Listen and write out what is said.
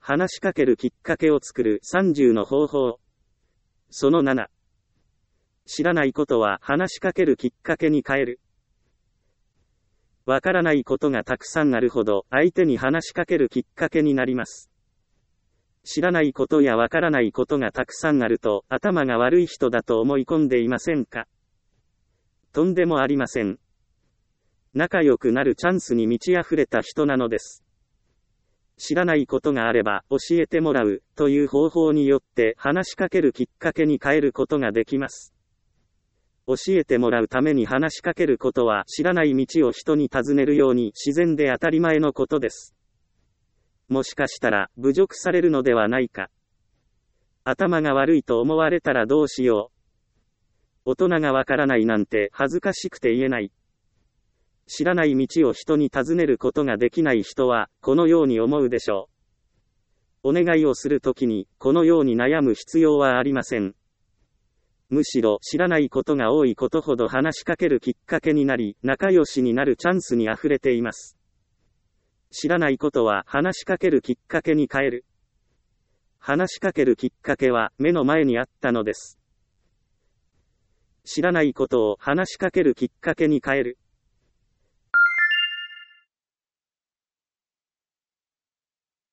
話しかけるきっかけを作る30の方法。その7。知らないことは話しかけるきっかけに変える。わからないことがたくさんあるほど相手に話しかけるきっかけになります。知らないことやわからないことがたくさんあると頭が悪い人だと思い込んでいませんか？とんでもありません。仲良くなるチャンスに満ち溢れた人なのです。知らないことがあれば教えてもらうという方法によって話しかけるきっかけに変えることができます。教えてもらうために話しかけることは知らない道を人に尋ねるように自然で当たり前のことです。もしかしたら侮辱されるのではないか。頭が悪いと思われたらどうしよう。大人がわからないなんて恥ずかしくて言えない。知らない道を人に尋ねることができない人は、このように思うでしょう。お願いをするときに、このように悩む必要はありません。むしろ、知らないことが多いことほど話しかけるきっかけになり、仲良しになるチャンスに溢れています。知らないことは話しかけるきっかけに変える。話しかけるきっかけは、目の前にあったのです。知らないことを話しかけるきっかけに変える。